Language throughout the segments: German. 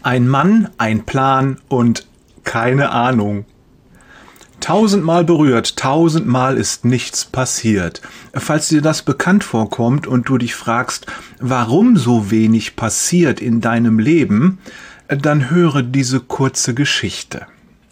Ein Mann, ein Plan und keine Ahnung. 1000-mal berührt, 1000-mal ist nichts passiert. Falls dir das bekannt vorkommt und du dich fragst, warum so wenig passiert in deinem Leben, dann höre diese kurze Geschichte.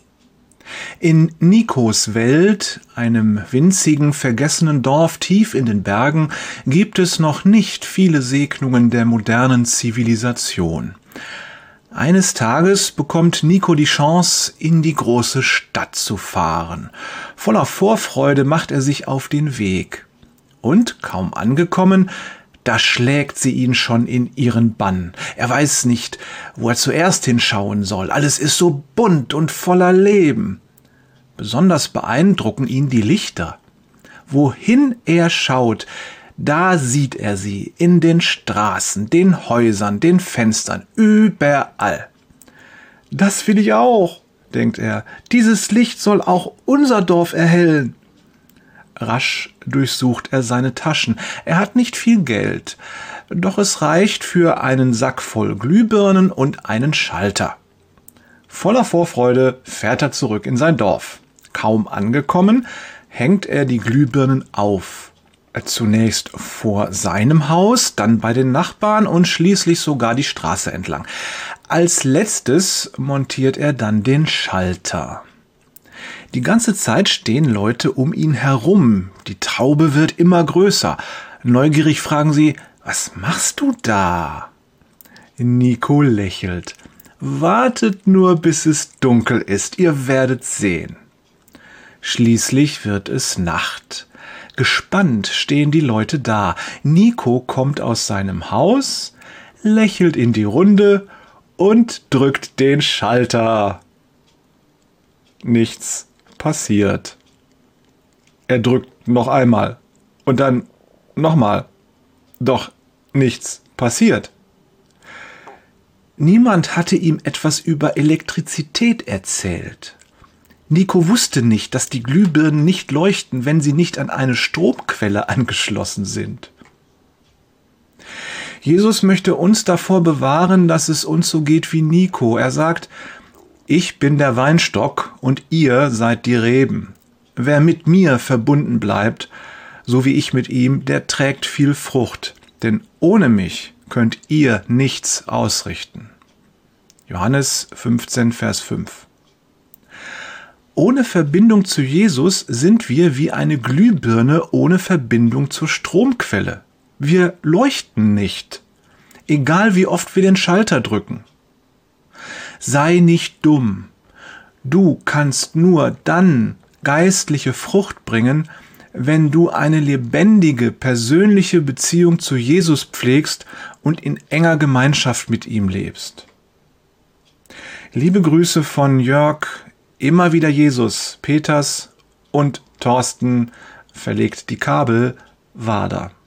In Nikos Welt, einem winzigen, vergessenen Dorf tief in den Bergen, gibt es noch nicht viele Segnungen der modernen Zivilisation. Eines Tages bekommt Niko die Chance, in die große Stadt zu fahren. Voller Vorfreude macht er sich auf den Weg. Und, kaum angekommen, da schlägt sie ihn schon in ihren Bann. Er weiß nicht, wo er zuerst hinschauen soll. Alles ist so bunt und voller Leben. Besonders beeindrucken ihn die Lichter. Wohin er schaut, da sieht er sie in den Straßen, den Häusern, den Fenstern, überall. Das will ich auch, denkt er. Dieses Licht soll auch unser Dorf erhellen. Rasch durchsucht er seine Taschen. Er hat nicht viel Geld, doch es reicht für einen Sack voll Glühbirnen und einen Schalter. Voller Vorfreude fährt er zurück in sein Dorf. Kaum angekommen, hängt er die Glühbirnen auf. Zunächst vor seinem Haus, dann bei den Nachbarn und schließlich sogar die Straße entlang. Als letztes montiert er dann den Schalter. Die ganze Zeit stehen Leute um ihn herum. Die Traube wird immer größer. Neugierig fragen sie, was machst du da? Niko lächelt. Wartet nur, bis es dunkel ist, ihr werdet sehen. Schließlich wird es Nacht. Gespannt stehen die Leute da. Niko kommt aus seinem Haus, lächelt in die Runde und drückt den Schalter. Nichts passiert. Er drückt noch einmal und dann nochmal. Doch nichts passiert. Niemand hatte ihm etwas über Elektrizität erzählt. Niko wusste nicht, dass die Glühbirnen nicht leuchten, wenn sie nicht an eine Stromquelle angeschlossen sind. Jesus möchte uns davor bewahren, dass es uns so geht wie Niko. Er sagt, ich bin der Weinstock und ihr seid die Reben. Wer mit mir verbunden bleibt, so wie ich mit ihm, der trägt viel Frucht. Denn ohne mich könnt ihr nichts ausrichten. Johannes 15, Vers 5. Ohne Verbindung zu Jesus sind wir wie eine Glühbirne ohne Verbindung zur Stromquelle. Wir leuchten nicht, egal wie oft wir den Schalter drücken. Sei nicht dumm. Du kannst nur dann geistliche Frucht bringen, wenn du eine lebendige, persönliche Beziehung zu Jesus pflegst und in enger Gemeinschaft mit ihm lebst. Liebe Grüße von Jörg, immer wieder Jesus, Peters und Thorsten, verlegt die Kabel, Wader.